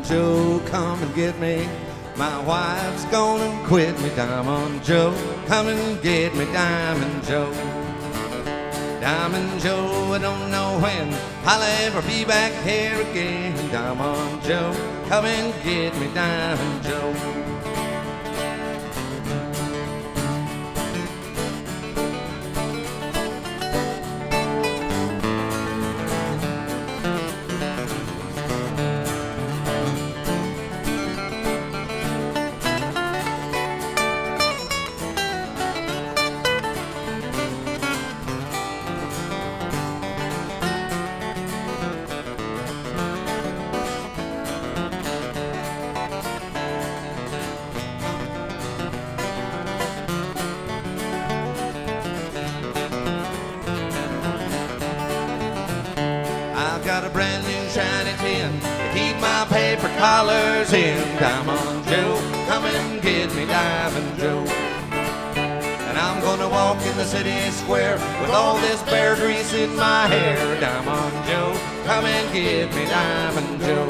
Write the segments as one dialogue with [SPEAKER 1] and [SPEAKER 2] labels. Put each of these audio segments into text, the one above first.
[SPEAKER 1] Diamond Joe, come and get me. My wife's gonna quit me. Diamond Joe, come and get me. Diamond Joe. Diamond Joe, I don't know when I'll ever be back here again. Diamond Joe, come and get me. Diamond Joe. Got a brand new shiny tin to keep my paper collars in. Diamond Joe, come and get me. Diamond Joe. And I'm gonna walk in the city square with all this bear grease in my hair. Diamond Joe, come and get me. Diamond Joe.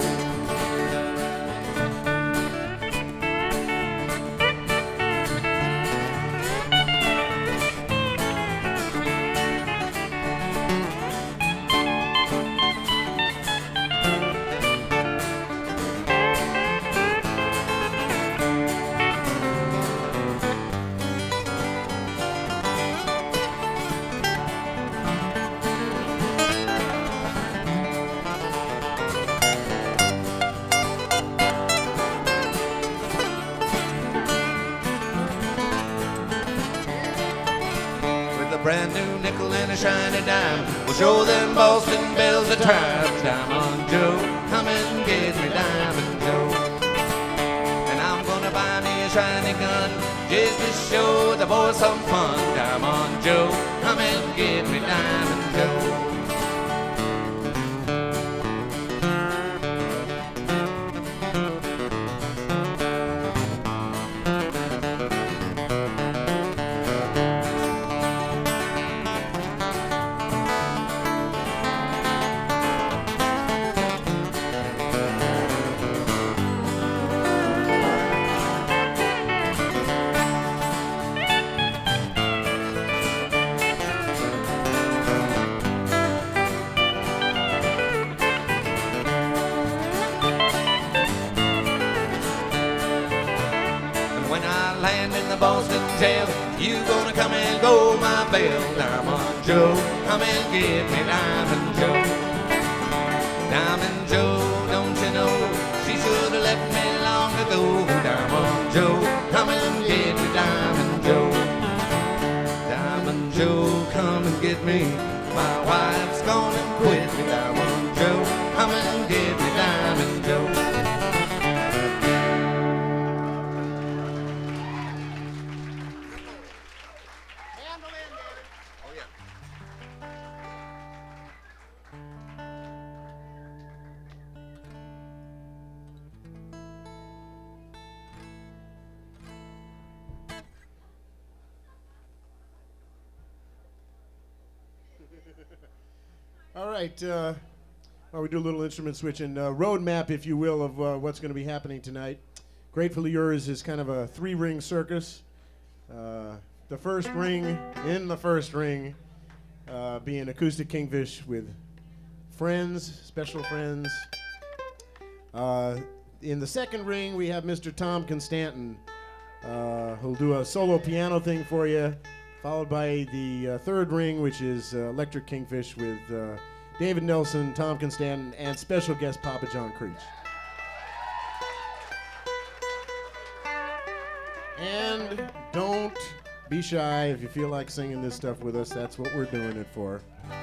[SPEAKER 1] Brand new nickel and a shiny dime, we'll show them Boston bells the time. Diamond Joe, come and get me. Diamond Joe. And I'm gonna buy me a shiny gun just to show the boys some fun. Diamond Joe, come and get me. Diamond Joe. Land in the Boston jail, you gonna come and go my bail. Diamond Joe, come and get me. Diamond Joe. Diamond Joe, don't you know she should have left me long ago. Diamond Joe, come and get me. Diamond Joe. Diamond Joe, come and get me. My wife's gonna quit me. Diamond Joe, come and get me. Diamond Joe.
[SPEAKER 2] All right, well, we do a little instrument switching, road map, if you will, of what's going to be happening tonight. Gratefully Yours is kind of a three-ring circus. The first ring, in the first ring, being Acoustic Kingfish with friends, special friends. In the second ring, we have Mr. Tom Constantin, who'll do a solo piano thing for you, followed by the third ring, which is Electric Kingfish with David Nelson, Tom Constantin, and special guest Papa John Creech. And don't be shy if you feel like singing this stuff with us. That's what we're doing it for.